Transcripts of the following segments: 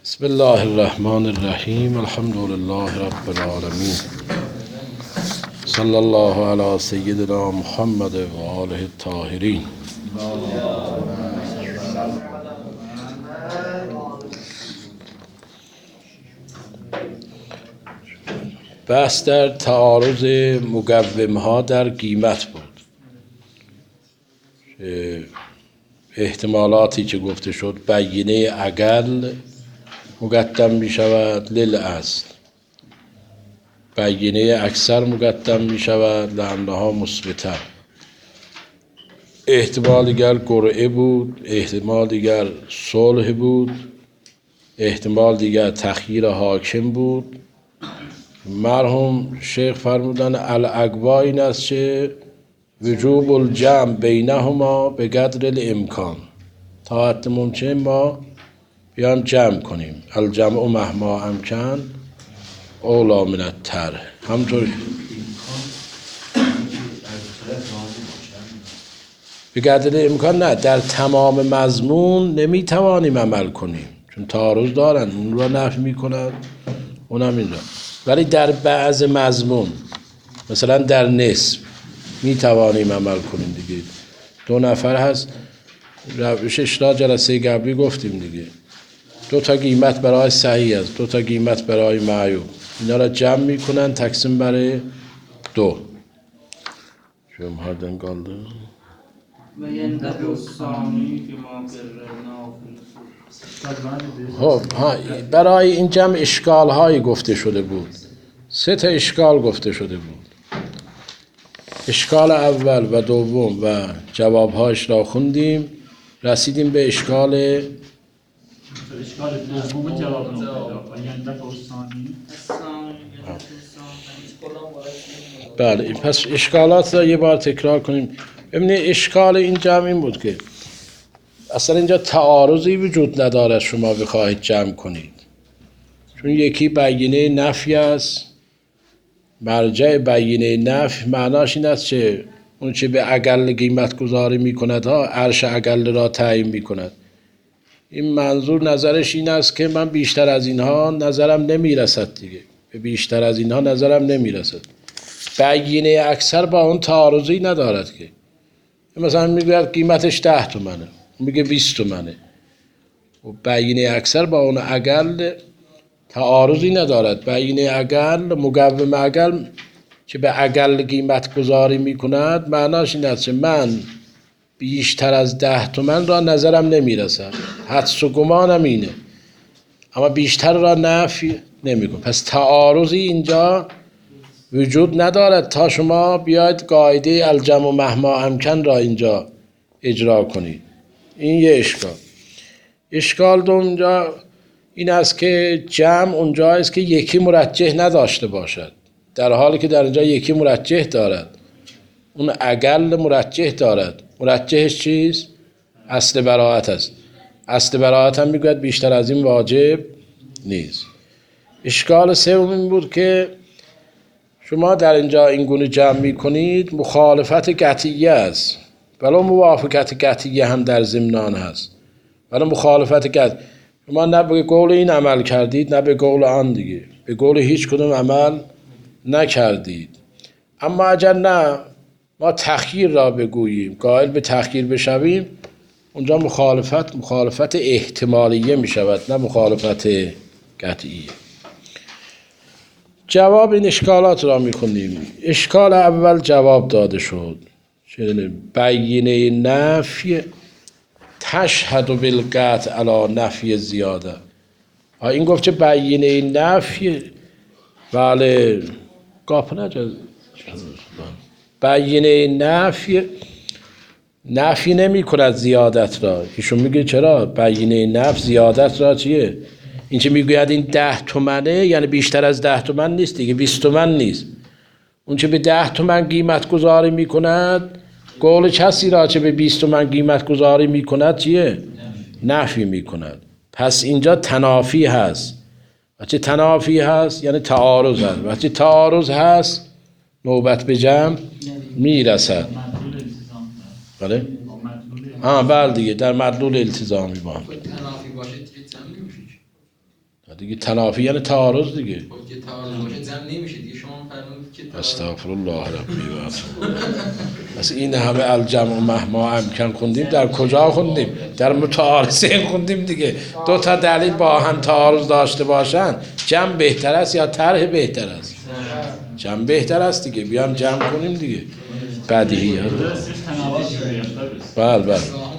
بسم الله الرحمن الرحیم. الحمد لله رب العالمین. صلی الله علی سیدنا محمد و آله الطاهرین. بحث در تعارض مقومها در قیمت بود. احتمالاتی که گفته شد بیینه اقل مقدم می شود للاصل، بیینه اکثر مقدم می شود لانها مثبته. احتمال دیگر قرعه بود، احتمال دیگر صلح بود، احتمال دیگر تخییر حاکم بود. مرحوم شیخ فرمودن الاقوا این است که وجوب الجمع بینهما به قدر الامکان، تا حد ممکن ما بیان جمع کنیم. الجمع مهما امکن اولی من الطرح. همطور به قدر امکان نه، در تمام مضمون نمیتوانیم عمل کنیم چون تعارض دارن، اون را نفی میکنن اونم این را. ولی در بعض مضمون مثلا در نصف میتوانیم عمل کنیم دیگه. دو نفر هست، روش اشراح جلسه قبلی گفتیم دیگه، دو تا قیمت برای صحیح است، دو تا قیمت برای معیوب، اینا را جمع میکنن تقسیم برای دو. شما هردن قالده و ینده الثانی که ما خب برای این جمع اشکال هایی گفته شده بود. 3 تا اشکال گفته شده بود. اشکال اول و دوم و جوابهاش را خوندیم، رسیدیم به اشکال دوم جواب نمیده و ینده الثانی. بله. پس اشکالات را یه بار تکرار کنیم. ببینید اشکال این جمع این بود که اصلا اینجا تعارضی وجود ندارد شما بخواهید جمع کنید، چون یکی بیینه نفی است. مرجع بیینه نفی معناش این است که اون چه به اقل قیمت گذاری می کند عرش اقل را تعیین می کند. این منظور نظرش این است که من بیشتر از اینها نظرم نمی رسد دیگه، به بیشتر از اینها نظرم نمی رسد. بیینه اکثر با اون تعارضی ندارد که مثلا میگوید قیمتش 10 تومنه، میگه 20 تومنه. و بیینه اکثر با اون اقل تعارضی ندارد. بیینه اقل، مقوم اقل که به اقل قیمت گذاری میکند معناش این است که من بیشتر از 10 تومن را نظرم نمیرسد، حدس و گمانم اینه، اما بیشتر را نفی نمیکنم. پس تعارضی اینجا وجود ندارد تا شما بیاید قاعده الجمع مهما امکن را اینجا اجرا کنید. این یه اشکال. اشکال دوم این است که جمع اونجا است که یکی مرجح نداشته باشد، در حالی که در اینجا یکی مرجح دارد، اون اقل مرجح دارد. مرجحش چیست؟ اصل براءت است. اصل براءت هم میگوید بیشتر از این واجب نیست. اشکال سوم این بود که شما در اینجا این گونه جمع میکنید مخالفت قطعیه است، ولی موافقت قطعیه هم در ضمنان هست. ولی مخالفت قطعیه، شما نه به قول این عمل کردید نه به قول آن دیگه، به قول هیچ کدوم عمل نکردید. اما اگر نه ما تخییر را بگوییم، قائل به تخییر بشویم، اونجا مخالفت احتمالیه می شود نه مخالفت قطعیه. جواب این اشکالات را می‌خونیم. اشکال اول جواب داده شد. بیینه نفی تشهد بالقطع علی نفی زیاده. این گفت که بیینه نفی، بله قاپ نجاز، بیینه نفی نمی کند زیادت را. ایشون میگه چرا؟ بیینه نفی زیادت را چیه؟ این که میگوید این 10 تومنه یعنی بیشتر از 10 تومن نیست دیگه، 20 تومن نیست. اون که به 10 تومن قیمت گذاری میکند، قول کسی را که به 20 تومن قیمت گذاری میکند چیه؟ نفی میکند. پس اینجا تنافی هست. وقتی تنافی هست یعنی تعارض هست. وقتی تعارض هست نوبت به جمع میرسد. بله؟ بله دیگه، در مدلول التزامی با هم. تنافی باشه دیگه تنافی یعنی تعارض دیگه. خب که تعارض باشه جمع نمیشه دیگه. شما فرمودید که استغفر الله ربی و پس این همه الجمع مهما امکن خوندیم، در کجا خوندیم؟ در متعارضین خوندیم دیگه. دو تا دلیل با هم تعارض داشته باشن جمع بهتر است یا طرح بهتر است؟ جمع بهتر است دیگه. بیام جمع کنیم دیگه. بدیهی ها. بله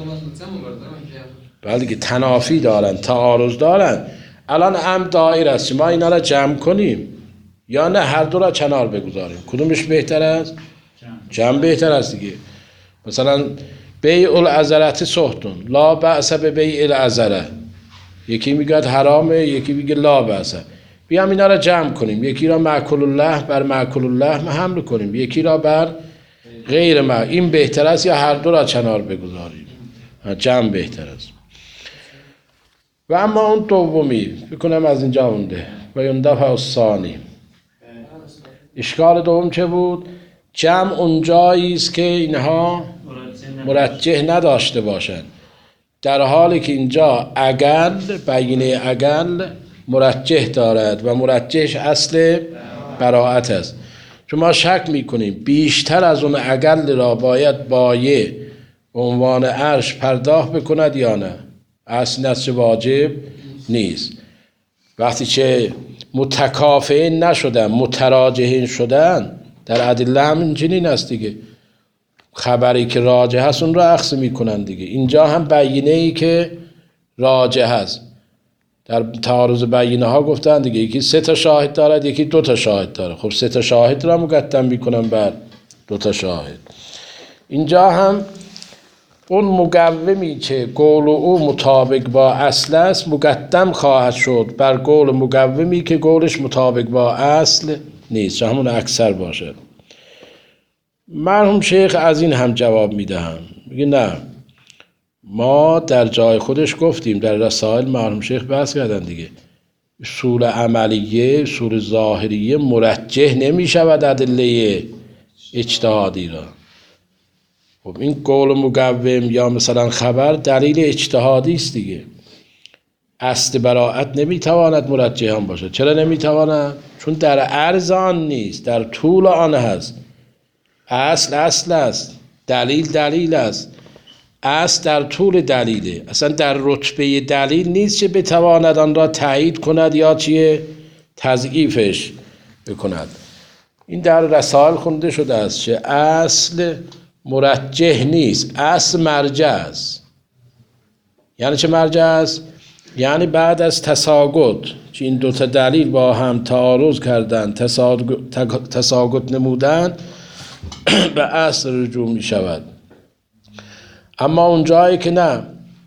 بله دیگه تنافی دارن، تعارض دارن. الان هم دایر است ما اینا را جمع کنیم یا نه هر دو را کنار بگذاریم؟ کدومش بهتر است؟ جمع بهتر است دیگه. مثلا بیع العذرت سحتون لا بأس به بیع العذره، یکی میگه حرامه، یکی میگه لا بأس. بیام اینا را جمع کنیم، یکی را معکول الله بر معکول الله حمل کنیم، یکی را بر غیر ما. این بهتر است یا هر دو را کنار بگذاریم؟ جمع بهتر است. و اما اون دومی بکنم از اینجا مونده و اون دفعه ثانی. اشکال دوم چه بود؟ جمع اونجایی است که اینها مرجح نداشته باشند، در حالی که اینجا اقل بینه اقل مرجح دارد و مرجحش اصل براءت است. چون ما شک میکنیم بیشتر از اون اقل را باید بایع عنوان عرش پرداخت بکند یا نه. اصل نصف واجب نیست. وقتی که متکافئین نشدن متراجحین شدن، در ادله هم اینجنین است دیگه. خبری که راجح هست اون را اخذ میکنن دیگه. اینجا هم بینه ای که راجح هست. در تعارض بینه ها گفتن دیگه یکی 3 تا شاهد دارد، یکی 2 تا شاهد داره. خب 3 تا شاهد را مقدم میکنن بر 2 تا شاهد. اینجا هم اون مقومی که قول او مطابق با اصل است مقدم خواهد شد بر قول مقومی که قولش مطابق با اصل نیست، چه همون اکثر باشد. مرحوم شیخ از این هم جواب میدهم، میگه نه، ما در جای خودش گفتیم، در رسائل مرحوم شیخ بحث کردن دیگه، اصول عملیه اصول ظاهریه مرجح نمی شود ادله اجتهادی را. خب این قول مقوم یا مثلا خبر دلیل اجتهادی است دیگه. اصل براءت نمیتواند مرجح هم باشد. چرا نمیتواند؟ چون در عرض آن نیست، در طول آن هست. اصل است، دلیل است. اصل در طول دلیله، اصلا در رتبه دلیل نیست که بتواند آن را تایید کند یا چیه تضعیفش بکند. این در رسائل خونده شده است که اصل مرجح نیست، اصل مرجع است. یعنی چه مرجع است؟ یعنی بعد از تساقط که این 2 تا دلیل با هم تعارض کردن، تساقط نمودن، به اصل رجوع می شود. اما اون جایی که نه،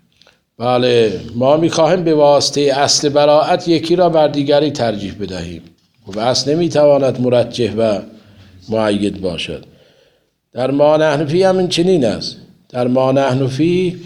بله ما می خواهیم به واسطه اصل براءت یکی را بر دیگری ترجیح بدهیم و اصل نمی تواند مرجح و مؤید باشد. در ما نحنفی هم این چنین است. در ما نحنفی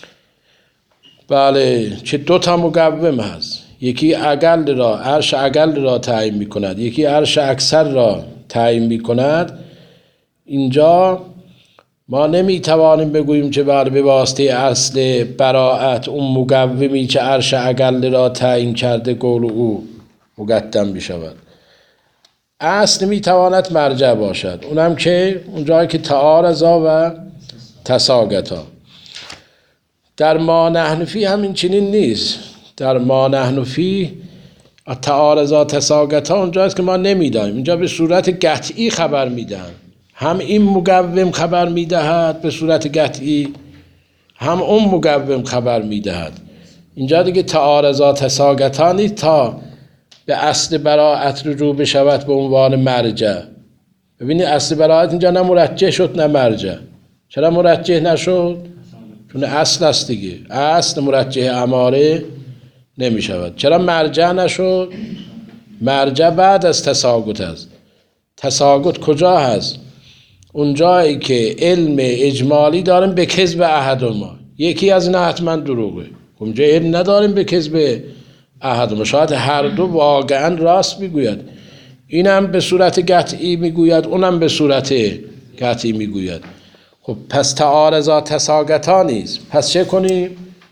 بله چه 2 تا مقوم هست، یکی اقل را عرش اقل را تعیین می کند، یکی عرش اکثر را تعیین می کند. اینجا ما نمی توانیم بگوییم که به واسطه اصل براءت اون مقومی که عرش اقل را تعیین کرده قول او مقدم می شود. اصل می تواند مرجع باشد، اونم که اونجایی که تعارضا و تساقطا. در ما نحنفی همین چنین نیست. در ما نحنفی تعارضا تساقطا اونجاست که ما نمیدانیم. اینجا به صورت قطعی خبر میدن، هم این مقوم خبر میدهد به صورت قطعی، هم اون مقوم خبر میدهد. اینجا دیگه تعارضا تساقطا نیست تا به اصل براءت رجوع بشود به عنوان مرجع. ببینید اصل براءت اینجا نه مرجح شد نه مرجع. چرا مرجح نشد؟ چون اصل است دیگه. اصل مرجح اماره نمی شود. چرا مرجع نشد؟ مرجع بعد از تساقط است. تساقط کجا هست؟ اونجایی که علم اجمالی داریم به کذب احدهما، یکی از اینا حتما دروغه. اونجا علم نداریم به کذب احدهما، شاید هر دو واقعا راست میگوید. اینم به صورت قطعی میگوید، اونم به صورت قطعی میگوید. خب پس تعارضا تساقطا نیست. پس چه کنیم؟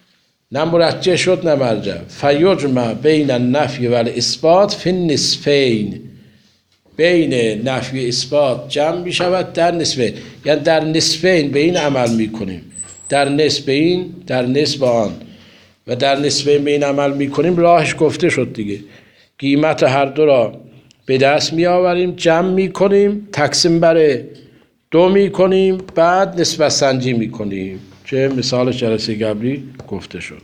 نه مرجع شد نه مرجع. فیجمع بین النفی و الاثبات فی النصفین، بین نفی و اثبات جمع می شود در نصفین، یعنی در نصفین به این عمل می کنیم، در نصف این، در نصف آن و در نصفین به این عمل می کنیم. راهش گفته شد دیگه، قیمت هر دو را به دست می آوریم، جمع می کنیم، تقسیم بر 2 می کنیم، بعد نسبت سنجی می کنیم چه مثال جلسه قبلی گفته شد.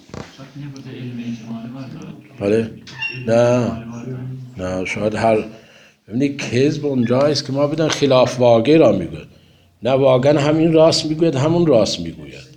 بله نه شاید هر ببینید کذب اونجاییست که ما بدن خلاف واقع را میگوید، نه واقعا همین راست میگوید همون راست میگوید.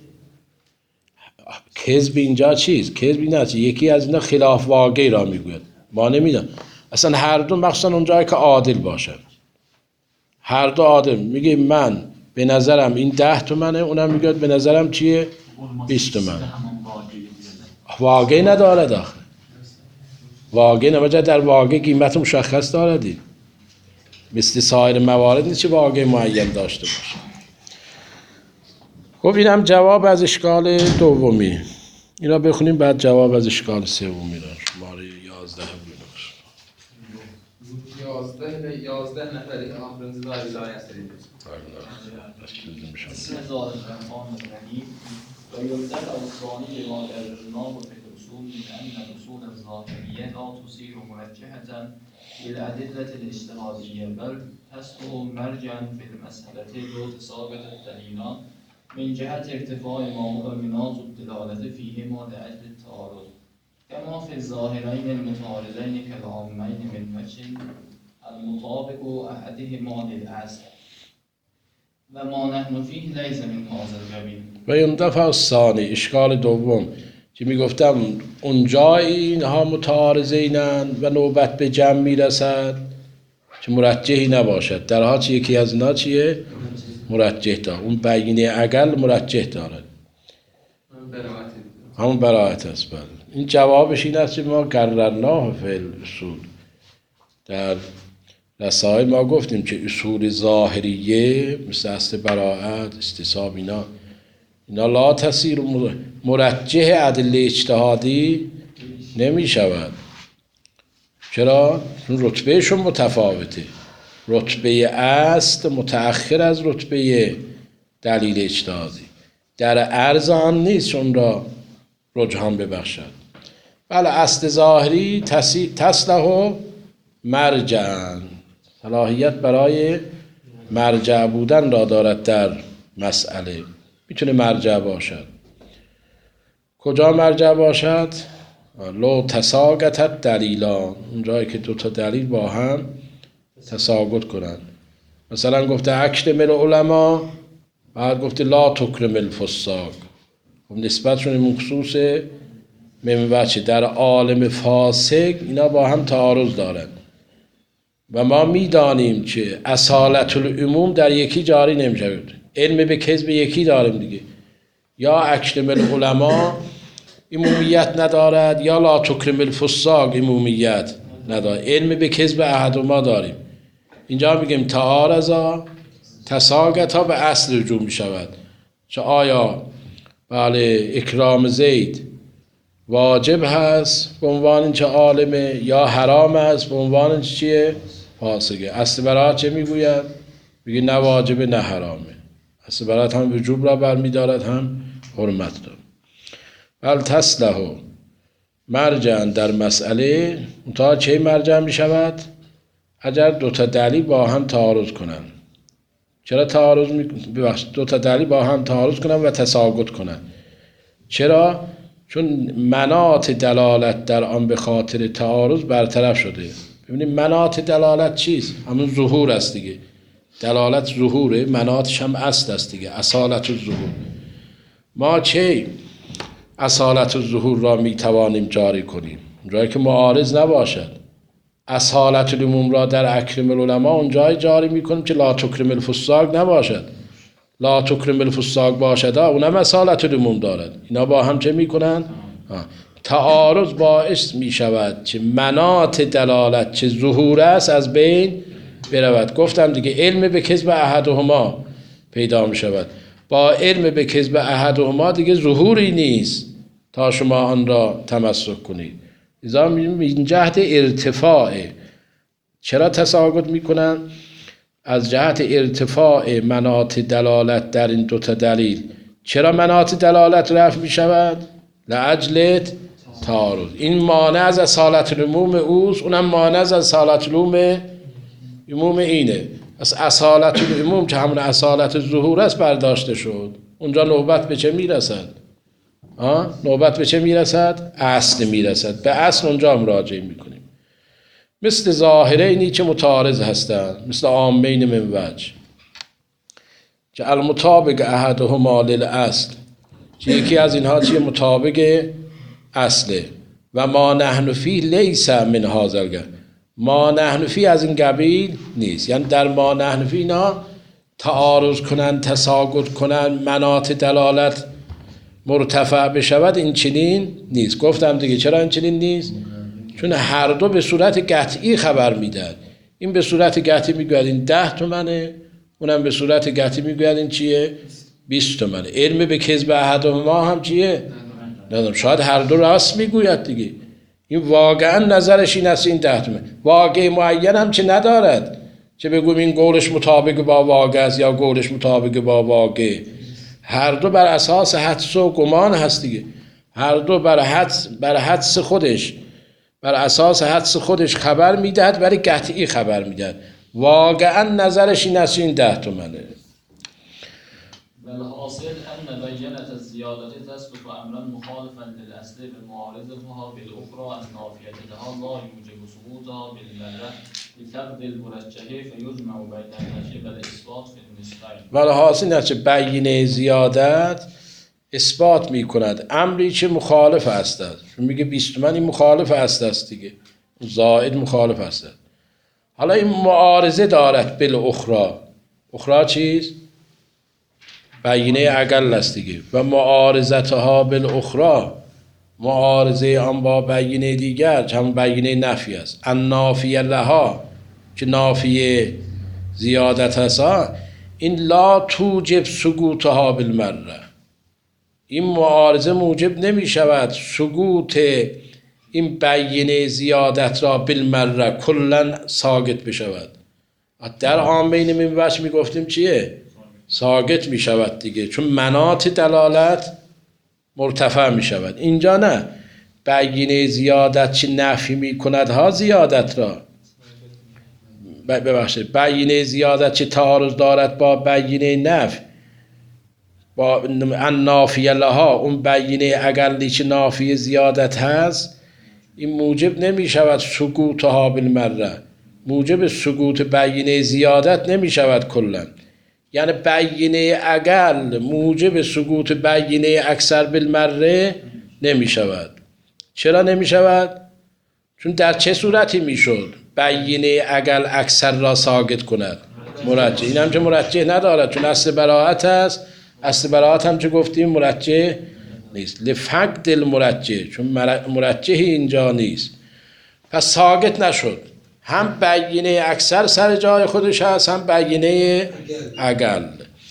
کذب اینجا چیست؟ کذب این است یکی از اینا خلاف واقع را میگوید، ما نمیدونم اصلا هر دو، مخصوصا اونجایی که عادل باشن، هر دو عادل میگه من به نظرم این 10 تومنه، اونم میگه به نظرم چیه 20 تومنه. واقع نداره داخل، واقع نماجه در واقع قیمت مشخص داره، مثل سایر موارد نیست که واقع معین داشته باشه. خب اینم جواب از اشکال دومی. اینا بخونیم بعد جواب از اشکال سومی را. شماره 11 یازده نفری آخرین زاری لای هستید. بسم الله الرحمن الرحیم. و یلدد الثانی لما ارجناه فی الاصول من ان الاصول الظاهریه لا تصیر مرجحة بالأدلة الاجتهادیه بل تصبح مرجعا فی المسألة لو تساقط الدلیلان من جهت ارتفاع ما هو مناط الدلالة فیهما لأجل التعارض كما في الظاهرين المتعارضين كالعامين من وجه المطابق احدهما للاصل و ما نحن فيه لیس من هذا القبیل. و این دفعه الثانی اشکال دوم که میگفتم اونجایی اینها متعارضینن و نوبت به جمع میرسد که مرجحی نباشد، در حالی که یکی از اینا چیه؟ مرجح داره، اون بیینه اقل مرجح دارد، همون براءت است. بله این جوابش این است که ما قررناه فی الاصول، در رسائل ما گفتیم که اصول ظاهریه مثل اصل براءت، استصحاب، اینا لا تصیر مرجح ادله اجتهادی نمی شود. چرا؟ چون رتبهشون متفاوته، رتبه اصل متأخر از رتبه دلیل اجتهادی، در عرض آن نیست چون را رجحان ببخشد. بله اصل ظاهری تصلح مرجعاً، صلاحیت برای مرجع بودن را دارد، در مسئله میتونه مرجع باشد. کجا مرجع باشد؟ لو تساقطت دلیلان، اونجایی که 2 تا دلیل با هم تساقط کنند. مثلا گفته اکرم العلماء، بعد گفته لا تکرم الفساق، خب نسبتشون مخصوص من وجه در عالم فاسق اینا با هم تعارض دارند و ما میدانیم که اصالت العموم در یکی جاری نمیشود. علم به کذب یکی داریم دیگه، یا اکرم العلماء عمومیت ندارد یا لا تکرم الفساق عمومیت ندارد، علم به کذب احدهما داریم. اینجا میگیم تعارضا تساقطا به اصل رجوع میشود، چه آیا بله اکرام زید واجب هست به عنوان اینکه عالمه یا حرام است به عنوان اینکه چیه؟ فاسقه. اصل براءت چه میگوید؟ میگه نه واجبه نه حرامه. اصل براءت هم وجوب را برمیدارد هم حرمت را. بل تصلح مرجعا در مسئله، تا چه مرجع میشود؟ اگر 2 تا دلیل با هم تعارض کنند. چرا تعارض ببخشید 2 تا دلیل با هم تعارض کنند و تساقط کنند. چرا؟ چون مناط دلالت در آن به خاطر تعارض برطرف شده. ببینید مناط دلالت چیست؟ همون ظهور است دیگه. دلالت ظهوره، مناطش هم اصل است دیگه، اصالت الظهور. ما چه اصالت الظهور را می توانیم جاری کنیم؟ جایی که معارض نباشد. اصالت العموم را در اکرم العلماء اونجای جاری می کنیم که لا تکرم الفساق نباشد. لا تکرم الفساق باشد اونم اصالت العموم دارد. اینا با هم چه می کنند؟ تعارض باعث می شود که مناط دلالت چه ظهور است از بین برود. گفتم دیگه علم به کذب احدهما پیدا می شود. با علم به کذب احدهما دیگه ظهوری نیست، تا شما آن را تمسک کنید. لذا این جهت ارتفاعه. چرا تساقط میکنن؟ از جهت ارتفاع مناط دلالت در این دوتا دلیل. چرا مناط دلالت رفع میشود؟ لعجل تعارض. این مانع از اصالت العموم اوست، اونم مانع از اصالت العموم اینه. از اصالت العموم که همون اصالت ظهور است برداشته شد. اونجا نوبت به چه میرسد؟ نوبت به چه میرسد؟ اصل میرسد. به اصل اونجا مراجعه میکنیم. مثل ظاهرینی که متعارض هستند، مثل عامین من وجه که المطابق احدهما للاصل، که یکی از اینها چیه؟ مطابق اصله. و ما نحن فیه لیس من هذا القبیل، ما نحن فیه از این قبیل نیست. یعنی در ما نحن فیه اینا تعارض کنن، تساقط کنن، مناط دلالت مرتفع بشود، این چنین نیست. گفتم دیگه چرا این چنین نیست؟ چون هر دو به صورت قطعی خبر میدن. این به صورت قطعی میگوید این 10 تومنه، اونم به صورت قطعی میگوید این چیه؟ 20 تومنه. علم به کذب احدهما هم چیه؟ ندارم. شاید هر دو راست میگوید دیگه. این واقعا نظرش این است این 10 تومنه. واقع معین هم چه ندارد چه بگویم این قولش مطابق با واقع است یا قولش مطابق با واقع. هر دو بر اساس حدس و گمان هست دیگه. هر دو بر حدس خودش، بر اساس حدس خودش خبر میدهد، ولی قطعی خبر میدهد. واقعا نظرش این است این 10 تومنه. والحاصل ان بینة الزیادة تثبت امرا مخالفا للاصل بمعارضتها بالاخرى النافیة لها لا یوجب ثبوتها بالمرة بفقد المرجح فیجمع بین النفی والاثبات فی النسبین. والحاصل نچه بینه زیادت اثبات میکند امری که مخالف است. چون میگه 20 تومن این مخالف است دیگه، زائد مخالف است. حالا این معارضه دارد بالاخرى. اخرى چیست؟ بینه اقل است دیگه. و معارضتها بالاخرى، معارضه آن با بینه دیگر همون بینه نفی است. النافیه لها که نافیه زیادت هست، این لا توجب سقوطها بالمره. این معارضه موجب نمی شود سقوط این بینه زیادت را بالمره کلا ساقط بشود. در عامین من وجه می گفتیم چیه؟ ساقط می شود دیگه، چون مناط دلالت مرتفع می شود. اینجا نه، بینه زیادت چه نفی می کند ها زیادت را، ببخشید بینه زیادت چه تعارض دارد با بینه نفی، با النافیه لها، اون بینه اقلی که نافی زیادت هست، این موجب نمی شود سقوطها بالمره، موجب سقوط بینه زیادت نمی شود کلا. یعنی بینه اقل موجب سقوط بینه اکثر بالمره نمی شود. چرا نمی شود؟ چون در چه صورتی می شد بینه اقل اکثر را ساقط کند؟ مرجح. این هم که مرجح ندارد، چون اصل براءت است. اصل براءت هم که گفتیم مرجح نیست. لفقد المرجح، چون مرجحی اینجا نیست، پس ساقط نشد. هم بینه اکثر سر جای خودش هست، هم بینه اقل.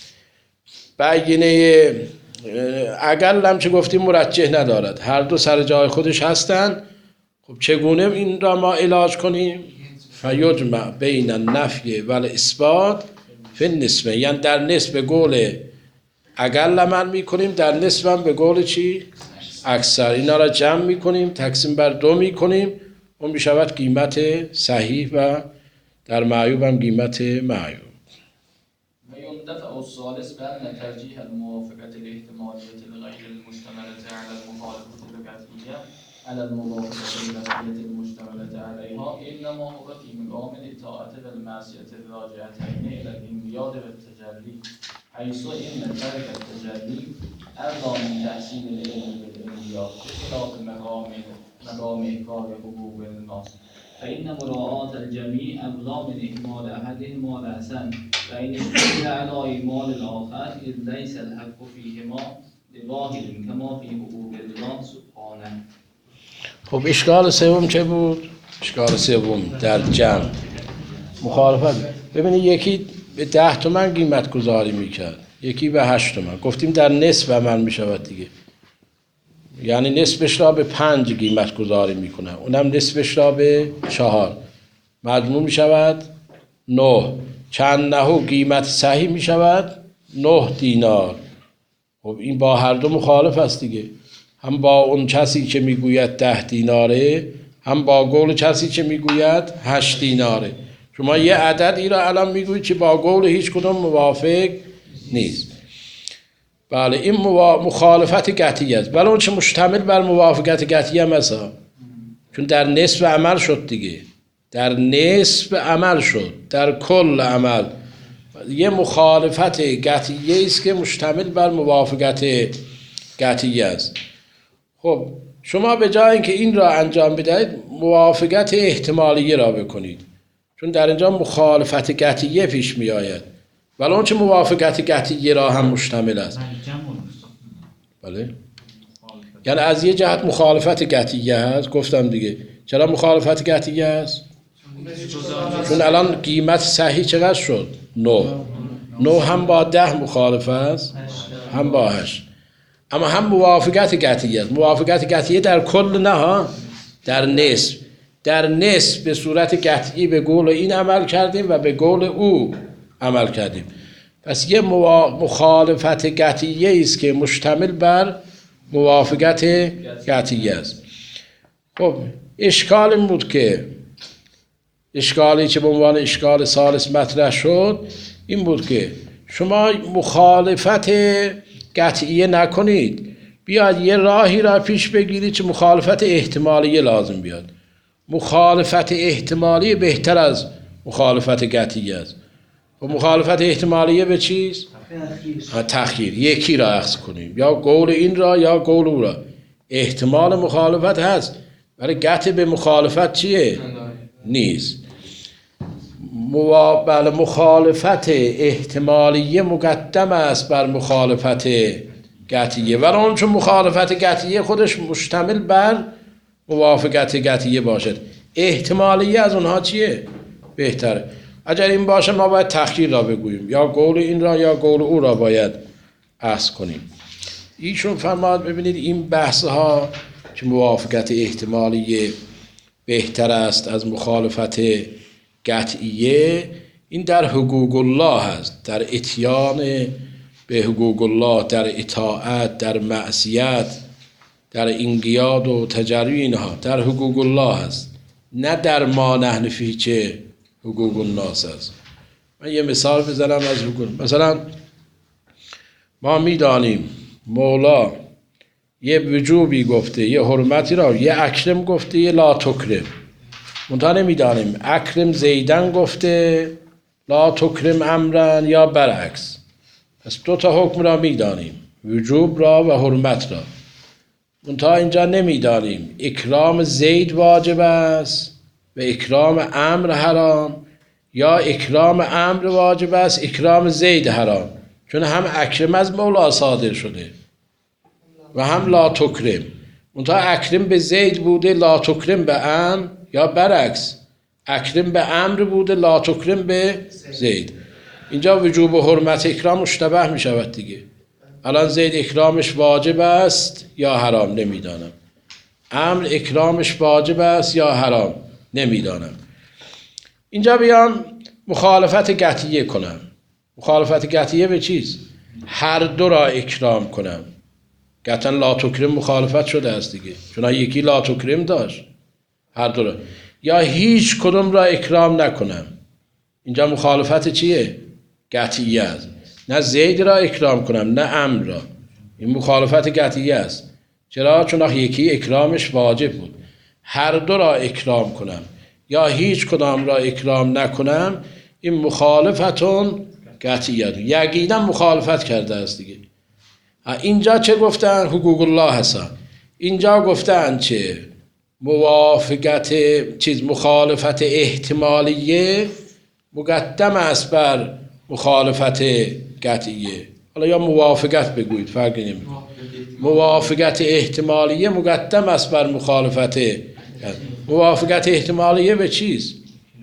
بینه اقل هم که گفتیم مرجح ندارد، هر دو سر جای خودش هستند. خب چگونه این را ما علاج کنیم؟ فیجمع بین النفی و الاثبات فی النسبه. یعنی در نسب قول اقل عمل میکنیم، در نسب هم به قول چی؟ اکثر. اینا را جمع میکنیم، تقسیم بر 2 میکنیم، اون میشود قیمت صحیح و در معیوب هم قیمت معیوب. و یندفع الثالث بأن ترجیح الموافقة الاحتمالیة لغیر المشتملة على المخالفة القطعية على الموافقة القطعية المشتملة عليها إنما هو في مقام الإطاعة والمعصية الراجعتين إلى الانقياد والتجلي، حيث إن ترك التجلي أرضى من تحسين العلم بالانقياد بخلاف مقام إحقاق حقوق الناس، فإن مراعاة الجميع أولى من إهمال أحدهما الأحسن، فإن اشتمل على إهمال الآخر إذ ليس الحق فيهما لواحد كما في حقوق الله سبحانه. خب اشکال سوم چه بود؟ اشکال سوم در جمع مخالفت. ببینید یکی به 10 تومن قیمت گذاری میکرد، یکی به 8 تومن. گفتیم در نصف عمل میشود دیگه. یعنی نصفش را به 5 قیمت گذاری میکنه، اونم نصفش را به 4. مجموع میشود 9. چند نهو قیمت صحیح میشود 9 دینار. خب این با هر دو مخالف است دیگه، هم با اون کسی که میگوید 10 دیناره، هم با قول کسی که میگوید 8 دیناره. شما یه عددی را الان میگویید که با قول هیچ کدوم موافق نیست. بله این مخالفت قطعی است، ولی اون چه مشتمل بر موافقت قطعی هم است، چون در نصف عمل شد دیگه، در نصف عمل شد، در کل عمل یه مخالفت قطعی است که مشتمل بر موافقت قطعی است. خب شما به جای اینکه این را انجام بدهید موافقت احتمالیه را بکنید، چون در اینجا مخالفت قطعیه پیش می آید، ولی اون چه موافقت قطعیه را هم مشتمل است. بله یعنی از یه جهت مخالفت قطعیه هست، گفتم دیگه. چرا مخالفت قطعیه هست؟ چون الان قیمت صحیح چقدر شد؟ 9 هم با 10 مخالف است، هم با 8. اما هم موافقت قطعیه است. موافقت قطعیه در کل نه ها، در نصف. در نصف به صورت قطعی به قول این عمل کردیم و به قول او عمل کردیم. پس یه مخالفت قطعیه است که مشتمل بر موافقت قطعیه است. خب اشکال این بود که اشکالی که به عنوان اشکال ثالث مطرح شد این بود که شما مخالفت قطعیه نکنید، بیاد یه راهی را پیش بگیرید که مخالفت احتمالیه لازم بیاد. مخالفت احتمالی بهتر از مخالفت قطعی است. و مخالفت احتمالیه به چیز؟ تأخیر. یکی را اخذ کنیم، یا قول این را یا قول او را. احتمال مخالفت هست ولی قطع به مخالفت چیه؟ نیست. بله مخالفت احتمالیه مقدم است بر مخالفت قطعیه، ولی اون چون مخالفت قطعیه خودش مشتمل بر موافقت قطعیه باشد، احتمالیه از اونها چیه؟ بهتره. اگر این باشه ما باید تأخیر را بگوییم، یا قول این را یا قول او را باید اخذ کنیم. ایشون فرماد ببینید این بحث ها که موافقت احتمالیه بهتر است از مخالفت قطعیه، این در حقوق الله هست، در اتیان به حقوق الله، در اطاعت، در معصیت، در انقیاد و تجری اینها در حقوق الله هست، نه در ما نحن فیه چه حقوق الناس است. من یه مثال بزنم از حقوق. مثلا ما میدانیم مولا یه وجوبی گفته، یه حرمتی را، یه اکرم گفته، یه لا تکرم. منتها نمیدانیم اکرم زیدن گفته لا تکرم امرن یا برعکس. پس 2 تا حکم را میدانیم، وجوب را و حرمت را. منتها اینجا نمیدانیم اکرام زید واجب است و اکرام امر حرام، یا اکرام امر واجب است اکرام زید حرام، چون هم اکرم از مولا صادر شده و هم لا تکرم. منتها اکرم به زید بوده لا تکرم به امر، یا برعکس اکرم به امر بوده لا تکرم به زید. اینجا وجوب و حرمت اکرام مشتبه می شود دیگه. الان زید اکرامش واجب است یا حرام نمیدانم، امر اکرامش واجب است یا حرام نمیدانم. اینجا بیام مخالفت قطعیه کنم. مخالفت قطعیه به چیز؟ هر دو را اکرام کنم. قطعا لا تکرم مخالفت شده است دیگه، چون یکی لا تکرم داشت. هر دو را، یا هیچ کدوم را اکرام نکنم. اینجا مخالفت چیه؟ قطعیه است. نه زید را اکرام کنم نه امر را. این مخالفت قطعیه است. چرا؟ چون یکی اکرامش واجب بود. هر دو را اکرام کنم یا هیچ کدام را اکرام نکنم، این مخالفتون قطعیه. یقینا مخالفت کرده است دیگه. اینجا چه گفتن؟ حقوق الله هستن. اینجا گفتن چه؟ موافقت چیز مخالفت احتمالیه مقدم است بر مخالفت قطعیه. حالا یا موافقت بگویید فرقی نمیکنه. موافقت احتمالیه مقدم است بر مخالفت. موافقت احتمالیه به چیز؟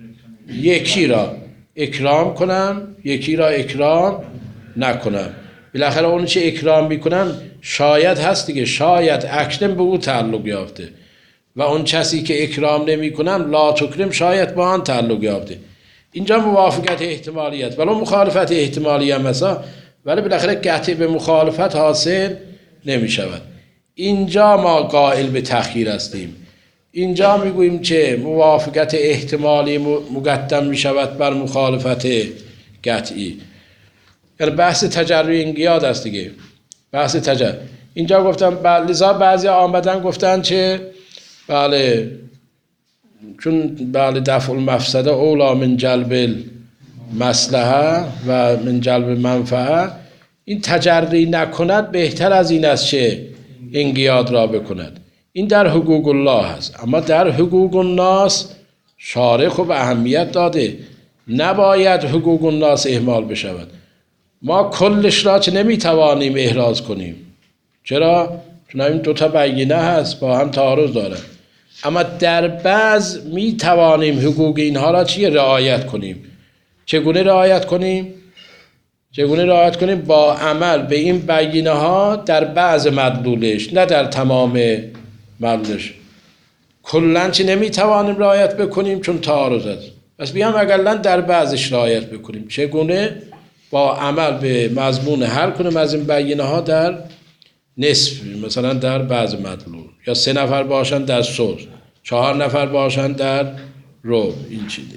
یکی را اکرام کنم، یکی را اکرام نکنم. بالاخره اون چه اکرام میکنن شاید هست دیگه، شاید اکنون به او تعلق یافته و اون کسی که اکرام نمیکنن لا تکرم شاید با آن تعلق یافته. اینجا موافقت احتمالیت ولو مخالفت احتمالی هم مثلا، ولی بالاخره قطع به مخالفت حاصل نمی شود. اینجا ما قائل به تأخیر هستیم. اینجا میگوییم که موافقت احتمالی مقدم می شود بر مخالفت قطعی. یعنی بحث تجربی انقیاد است دیگه، بحث تجربی. اینجا گفتم لذا بعضی آمدن گفتن که بله چون بله دفع المفسده اولا من جلب المصلحه و من جلب منفعه، این تجری نکند بهتر از این است که انقیاد را بکند. این در حقوق الله هست، اما در حقوق الناس شارع خب اهمیت داده، نباید حقوق الناس اهمال بشود. ما کلش را چه نمیتوانیم احراز کنیم. چرا؟ چون این دوتا بیینه هست با هم تعارض داره، اما در بعض میتوانیم حقوق اینها را چیه رعایت کنیم. چگونه رعایت کنیم؟ چگونه رعایت کنیم؟ با عمل به این بیینه ها در بعض مدلولش، نه در تمام مدلولش. کلن چی نمیتوانیم رعایت بکنیم چون تعارض است، پس بیام اقلا در بعضش رعایت بکنیم. چگونه؟ با عمل به مضمون هر کدوم از این بیینه ها در نصف، مثلا در بعض مدلول، یا 3 نفر باشن در ثلث، 4 نفر باشن در ربع. این چیزی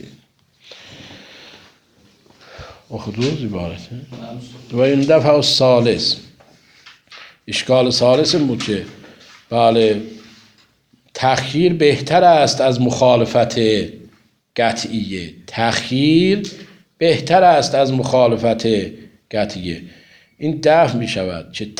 اخدوز عبارته. و این دفعه الثالث، اشکال ثالث بود که بله تأخیر بهتر است از مخالفت قطعیه. تأخیر بهتر است از مخالفت قطعیه. این دفع می شود که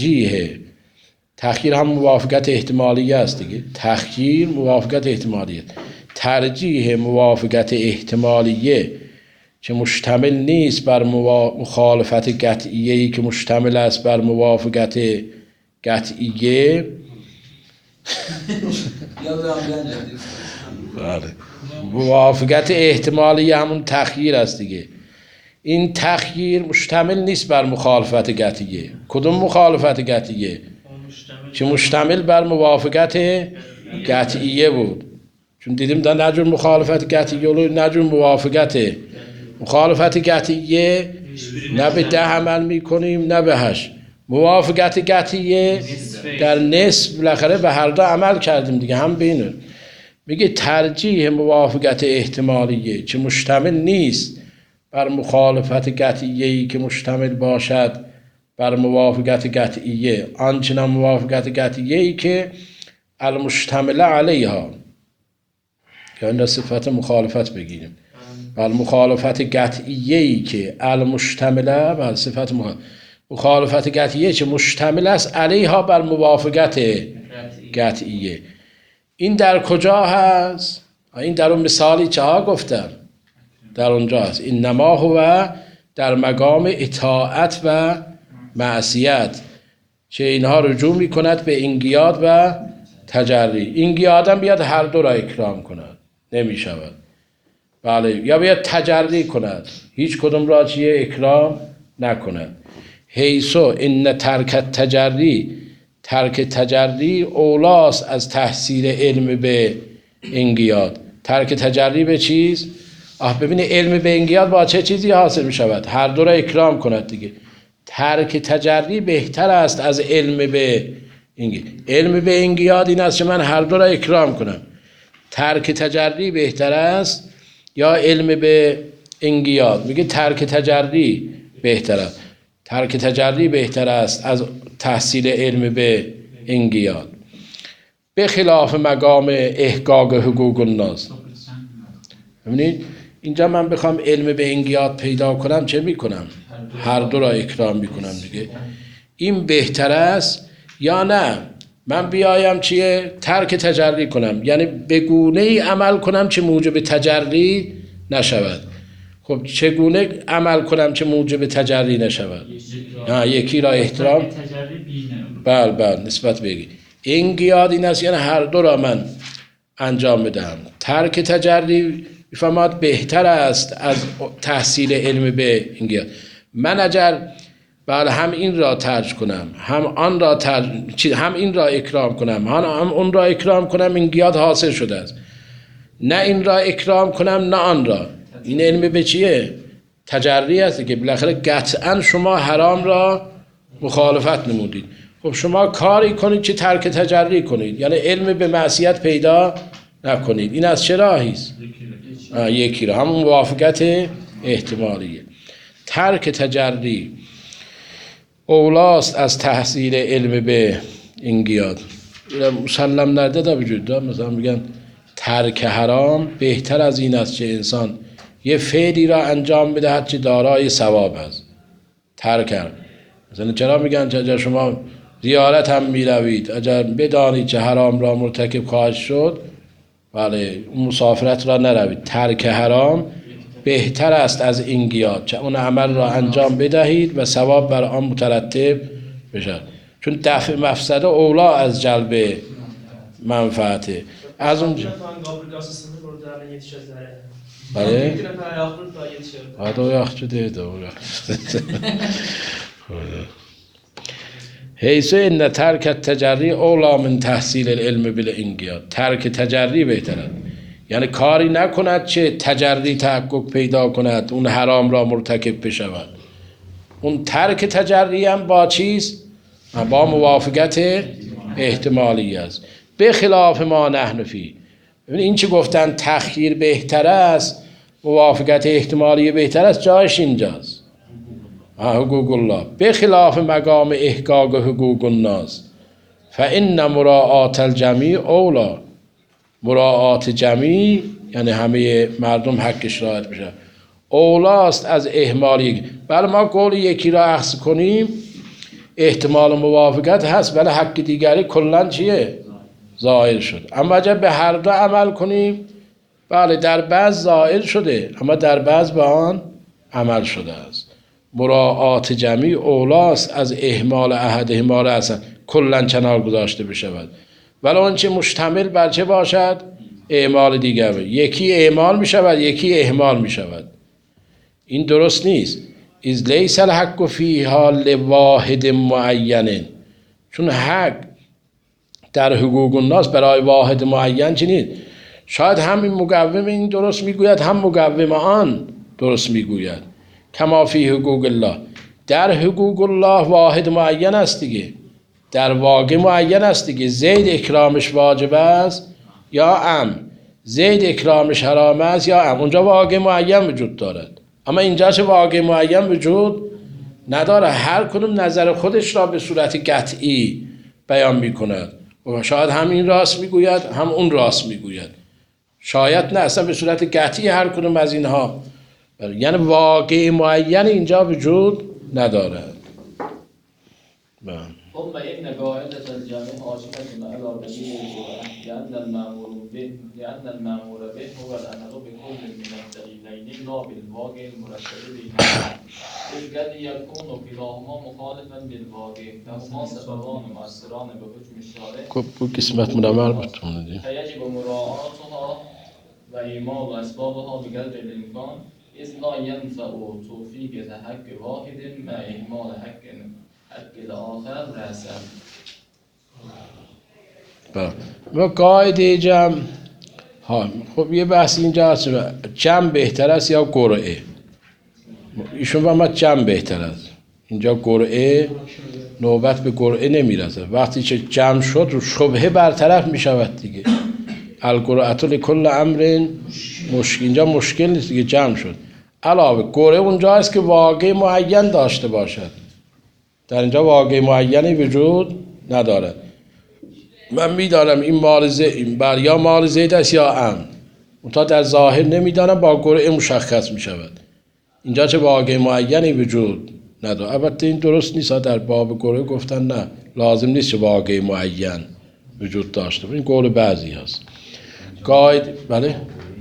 تأخیر هم موافقت احتمالیه است دیگه. تأخیر موافقت احتمالیه، ترجیح موافقت احتمالیه که مشتمل نیست بر مخالفت قطعیه‌ای که مشتمل است بر موافقت قطعیه. موافقت احتمالیه همون تأخیر است دیگه. این تأخیر مشتمل نیست بر مخالفت قطعیه. کدوم مخالفت قطعیه؟ که مشتمل بر موافقت قطعیه بود. چون دیدیم در نجور مخالفت قطعیه و نجور موافقت. مخالفت قطعیه نه به 10 عمل میکنیم نه به 8. موافقت قطعیه در نصف بالاخره به هر دو عمل کردیم دیگه، هم بینه. میگه ترجیح موافقت احتمالیه که مشتمل نیست بر مخالفت قطعیه‌ای که مشتمل باشد بر موافقت قطعیه، آنچنان موافقت قطعیه‌ای که المشتمل علیها، یا این را صفت مخالفت بگیریم، بر مخالفت قطعیه‌ای که المشتمله بر صفت مخالفت قطعیه که مشتمل است علیها بر موافقت قطعیه. این در کجا هست؟ این در اون مثالی چه ها گفتن در اونجا هست. اینما هو در مقام اطاعت و معصیت که اینها رجوع می کند به انقیاد و تجری. انقیاد هم بیاد هر دو را اکرام کند، نمی شود. بله، یا بیاد تجری کند، هیچ کدوم را چیه اکرام نکند. حیثو ان ترک تجری اولاست از تحصیل علم به انقیاد. ترک تجری به چیز؟ ببینه علم به انقیاد با چه چیزی حاصل می شود؟ هر دو را اکرام کند دیگه. ترک تجری بهتر است از علم به انقیاد. علم به انقیاد این است که من هر دو را اکرام کنم. ترک تجری بهتر است یا علم به انقیاد؟ میگه ترک تجری بهتر است. ترک تجری بهتر است از تحصیل علم به انقیاد، به خلاف مقام احقاق حقوق الناس. ببینید اینجا من بخوام علم به انقیاد پیدا کنم چه میکنم؟ هر دو را اکرام میکنم دیگه. این بهتر است یا نه من بیایم چیه؟ ترک تجری کنم، یعنی به گونه ای عمل کنم که موجب تجری نشود. خب چگونه عمل کنم که موجب تجری نشود؟ یکی را احترام، بله نسبت بگی انقیاد این است، یعنی هر دو را من انجام بدم. ترک تجری میفهمد بهتر است از تحصیل علم به انقیاد. من اگر بله هم این را ترج کنم، هم آن را هم این را اکرام کنم، هم اون را اکرام کنم، این گیاد حاصل شده است. نه این را اکرام کنم نه آن را. این علم به چیه؟ تجری است که بالاخره قطعا شما حرام را مخالفت نمودید. خب شما کاری کنید که ترک تجری کنید، یعنی علم به معصیت پیدا نکنید. این از چه راهی است؟ یکی را، همون موافقت احتمالیه. ترک تجری اولاست از تحصیل علم به انقیاد. مسلم نرده دا وجود دارد. مثلا میگن ترک حرام بهتر از این است که انسان یه فعلی را انجام بدهد که دارای ثواب است. ترک حرام. مثلا چرا میگن که اگر شما زیارت هم میروید، اگر بدانید که حرام را مرتکب خواهد شد، بله اون مسافرت را نروید. ترک حرام بهتر است از انقیاد، که اون عمل را انجام بدهید و ثواب بر آن مترتب بشد. چون دفع مفسده اولا از جلب منفعته. از اونجا بله آدو یخچه دیده حیث ان ترک تجری اولا من تحصیل العلم بالانقیاد. ترک تجری بهتره، یعنی کاری نکند چه تجری تحقق پیدا کند، اون حرام را مرتکب بشود. اون ترک تجری هم با چیست؟ با موافقت احتمالی است. به خلاف ما نحن فی. این چه گفتن تخییر بهتر است، موافقت احتمالی بهتر است، جایش اینجاست. حقوق الله به خلاف مقام احقاق حقوق الناس فان مراعات الجمیع اولا. مراعات جمیع یعنی همه مردم حقش رعایت بشه، اولاست از اهمالی. بله ما قول یکی را اخذ کنیم احتمال موافقت هست، ولی حق دیگری کلا چیه؟ زائل شد. اما اگر به هر دو عمل کنیم، بله در بعض زائل شده اما در بعض به آن عمل شده است. مراعات جمیع اولاست از اهمال احدهما را اصلا کلا کنار گذاشته بشود، ولی آنچه مشتمل بر چه باشد؟ اعمال دیگر. یکی اعمال می شود یکی اهمال می شود. این درست نیست. از لیس الحق فیها لواحد معین. چون حق در حقوق الناس برای واحد معین چی نیست. شاید همین مقوم این درست میگوید، هم مقوم آن درست میگوید. کما فی حقوق الله. در حقوق الله واحد معین است دیگه، در واقع معین است دیگه. زید اکرامش واجب است یا ام، زید اکرامش حرام است یا ام. اونجا واقع معین وجود دارد، اما اینجا چه واقع معین وجود نداره. هر کدوم نظر خودش را به صورت قطعی بیان میکند. و شاید هم این راست میگوید هم اون راست میگوید، شاید نه اصلا به صورت قطعی هر کدوم از اینها، یعنی واقع معین اینجا وجود ندارد. ثم إن قاعدة الجامع عاشقة على دليل لأن المأمور به هو العمل بكل من الدليلين لا بالواقع المرتب بينهما، إذ قد يكون كلاهما مخالفا بالواقع فهما سببان مؤثران بحكم الشارع. bu قسمت منمر بتونه فيجب مراعاتها وإعمال أسبابها بقدر الإمكان، إذ لا ينفع توفيق حق واحد مع إهمال حق الآخر رسم. و قاعده جمع خب یه بحث اینجا هست، جمع بهتر است یا قرعه؟ ایشون فرمود جمع بهتر است. اینجا قرعه نوبت به قرعه نمیرسه. وقتی که جمع شد شبهه برطرف میشود دیگه. القرعه لکل امر مشکل. اینجا مشکل نیست دیگه، جمع شد. علاوه قرعه اونجا است که واقع معین داشته باشد، در اینجا واقع معینی وجود ندارد. من میدانم این مال بر یا مال زید است یا ام، اونتا در ظاهر نمیدانم، با قرعه مشخص می شود. اینجا چه واقع معینی وجود ندارد. البته این درست نیست، در باب قرعه گفتن نه لازم نیست که واقع معین وجود داشته باشه. این قول بعضی هست. قاید بله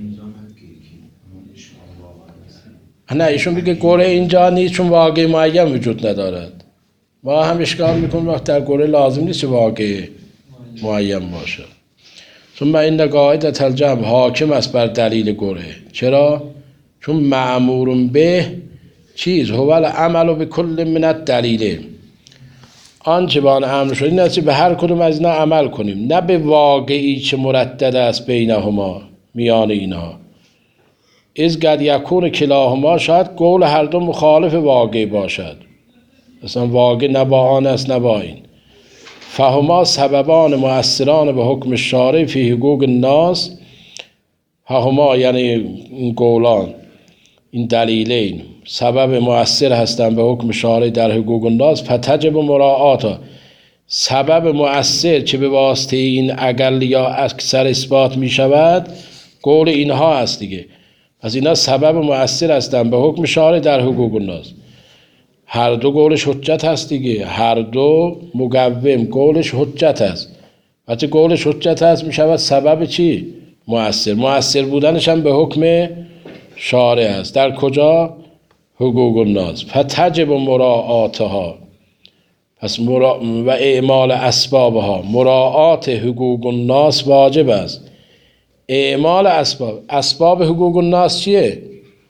نه ایشون میگه قرعه اینجا نیست چون واقع معین وجود ندارد. ما هم اشکال میکنیم وقت در قرعه لازم نیست که واقع معین باشه. ثم این قاعدة الجمع حاکم است بر دلیل قرعه. چرا؟ چون مأمور به چیز هو العمل به کل من الدلیل، آنچه با آن امر شده این است به هر کدوم از اینا عمل کنیم، نه به واقعی چه مردد است بینهما، میان اینها. از قد یکون کلاهما، شاید قول هر دو مخالف واقع باشد، مثلا واقع نه با آن است نه با این. فهما سببان مؤثران به حکم شارع فی حقوق الناس، فهما یعنی این قولان، این دلیلین سبب مؤثر هستند به حکم شارع در حقوق الناس، فتجب مراعات، سبب مؤثر چه به واسطه این اقل یا اکثر اثبات می شود قول اینها است دیگه. پس اینا سبب مؤثر هستند به حکم شارع در حقوق الناس. هر دو قولش حجت هست دیگه، هر دو مقوم قولش حجت هست. وقتی قولش حجت هست می شود سبب چی؟ مؤثر. مؤثر بودنش هم به حکم شارع است. در کجا؟ حقوق الناس. فتجب مراعاتها، پس و اعمال اسبابها، مراعات حقوق الناس واجب است. اعمال اسباب حقوق الناس چیه؟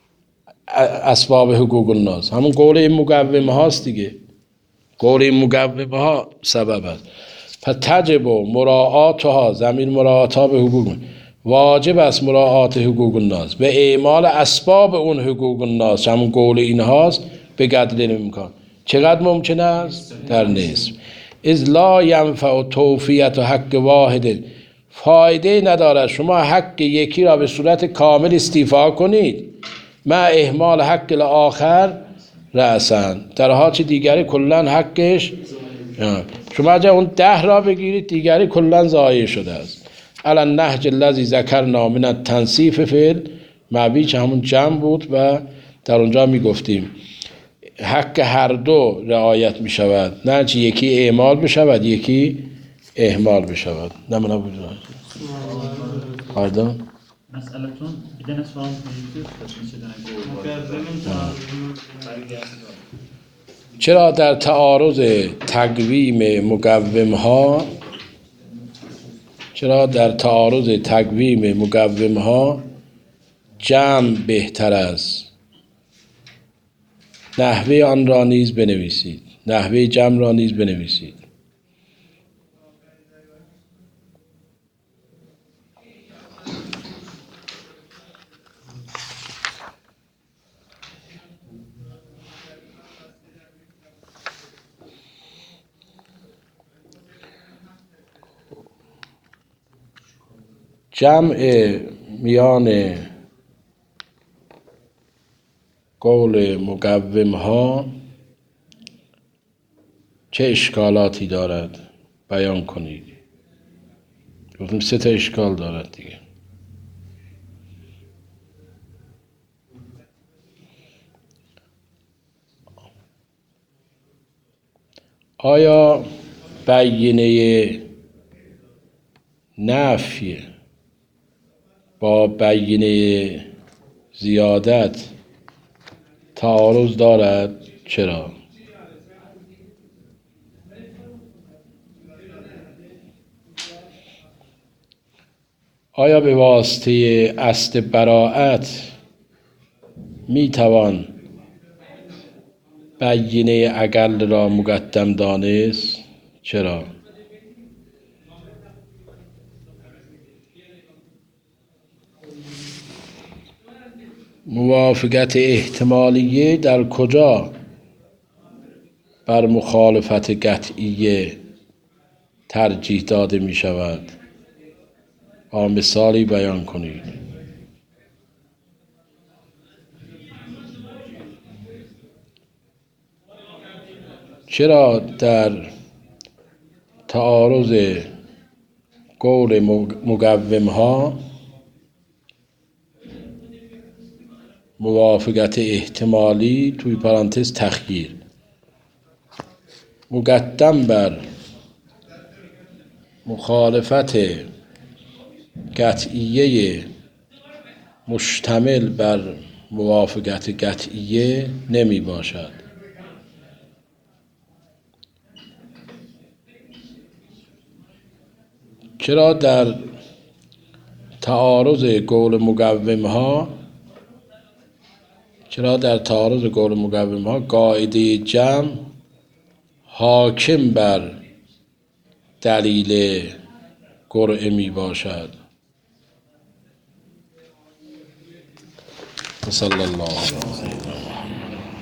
اسباب حقوق الناس همون قول این مقومه هاست دیگه، قول این مقومه ها سبب است. پس تجب مراعاتها، ضمیر مراعاتها به حقوق واجب است، مراعات حقوق الناس به اعمال اسباب اون حقوق الناس همون قول این هاست به قدر امکان. چقدر ممکن است؟ در نصف. از لا ینفع توفیت حق واحد، فایده ندارد شما حق یکی را به صورت کامل استیفا کنید، مع اهمال حق الاخر رأساً، در حال دیگری کلن حقش، شما اگر اون 10 را بگیرید دیگری کلن ضایع شده است. علی النهج الذی ذکرنا من التنصیف فعل معبی که همون جمع بود و در اونجا میگفتیم حق هر دو رعایت می شود، نه چی یکی اعمال بشود یکی اهمال بشود. نه من بود پardon مسئلتون بدن سوال کنید چرا در تعارض تقویم مقوم ها، چرا در تعارض تقویم مقوم ها جمع بهتر است؟ نحوه آن را نیز بنویسید، نحوه جمع را نیز بنویسید. جمع میان قول مقوم ها چه اشکالاتی دارد بیان کنید. گفتم 3 تا اشکال دارد دیگه. آیا بیینه نفی با بیینه زیادت تعارض دارد؟ چرا؟ آیا به واسطه اصل براءت می توان بیینه اقل را مقدم دانست؟ چرا؟ موافقت احتمالیه در کجا بر مخالفت قطعیه ترجیح داده می شود؟ با مثالی بیان کنید. چرا در تعارض قول مقوم ها موافقت احتمالی توی پرانتز تخییر مقدم بر مخالفت قطعیه مشتمل بر موافقت قطعیه نمی باشد؟ چرا در تعارض قول مقوم ها چرا در تعارض قول مقوم ها قاعده جمع حاکم بر دلیل قرعه می باشد. صلی الله علیه و سلم.